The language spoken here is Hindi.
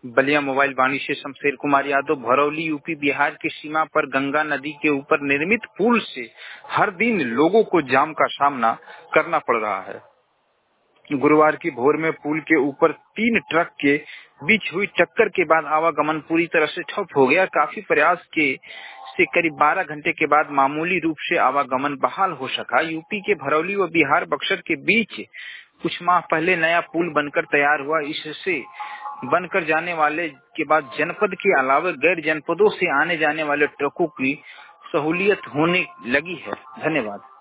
बलिया मोबाइल वाणी से शमशेर कुमार यादव। भरौली यूपी बिहार की सीमा पर गंगा नदी के ऊपर निर्मित पुल से हर दिन लोगों को जाम का सामना करना पड़ रहा है। गुरुवार की भोर में पुल के ऊपर 3 ट्रक के बीच हुई टक्कर के बाद आवागमन पूरी तरह से ठप हो गया। काफी प्रयास के से करीब 12 घंटे के बाद मामूली रूप से आवागमन बहाल हो सका। यूपी के भरौली व बिहार बक्सर के बीच कुछ माह पहले नया पुल बनकर तैयार हुआ। इससे बनकर जाने वाले के बाद जनपद के अलावा गैर जनपदों से आने जाने वाले ट्रकों की सहूलियत होने लगी है। धन्यवाद।